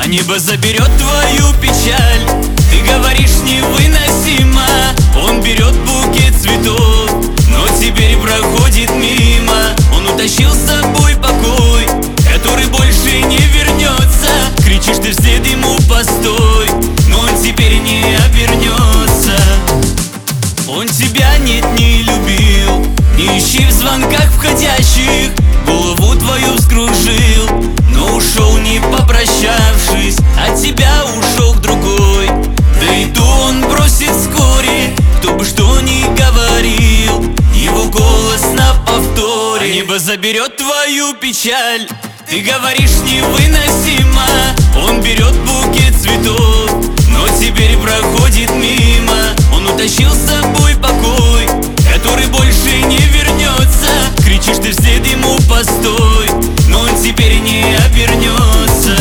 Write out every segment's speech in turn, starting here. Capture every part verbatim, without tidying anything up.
а небо заберет твою печаль. Ты говоришь невыносимо, он берет букет цветов, но теперь проходит мимо. Он утащил с собой покой, который больше не вернется. Кричишь ты вслед ему постой, но он теперь не обернется. Он тебя нет не любил, не ищи в звонках входящих, голову твою вскружил, но ушел не попрощавшись, от тебя ушел к другой. Да и то он бросит вскоре, кто бы что ни говорил, его голос на повторе. А небо заберет твою печаль. Ты говоришь невыносимо, он берет букет цветов, но теперь проходит мимо. Он утащил с собой покой, который больше не вернется. Кричишь ты вслед ему постой, но он теперь не обернется.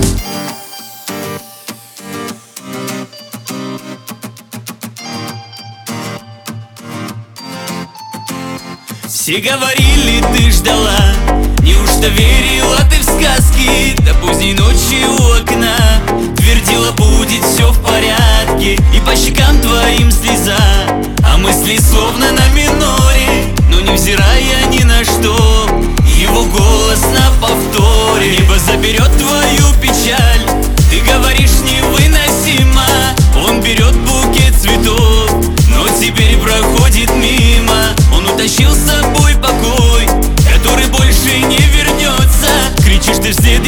Все говорили, ты ждала, неужто верила ты в сказки? До поздней ночи у окна твердила, будет все в порядке, и по щекам твоим слеза, а мысли словно на миноре, но невзирая ни на что, его голос на повторе. Небо заберет твою печаль. Ты говоришь невыносимо, он берет букет цветов, но теперь проходит мимо. Он утащил с собой покой, который больше не вернется. Кричишь ты вслед